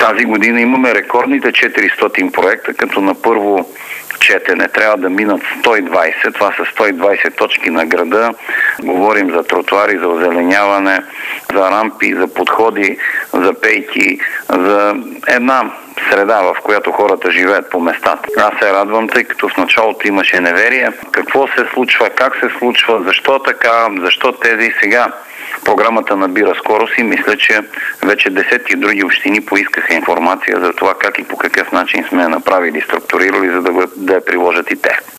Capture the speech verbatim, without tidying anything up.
Тази година имаме рекордните четиристотин проекта, като на първо четене трябва да минат сто и двайсет. Това са сто и двайсет точки на града. Говорим за тротуари, за озеленяване, за рампи, за подходи, за пейки, за една среда, в която хората живеят по местата. Аз се радвам, тъй като в началото имаше неверие. Какво се случва, как се случва, защо така, защо тези сега. Програмата набира скорост и мисля, че вече десетки други общини поискаха информация за това как и по какъв начин сме я направили, структурирали, за да, да я приложат и те.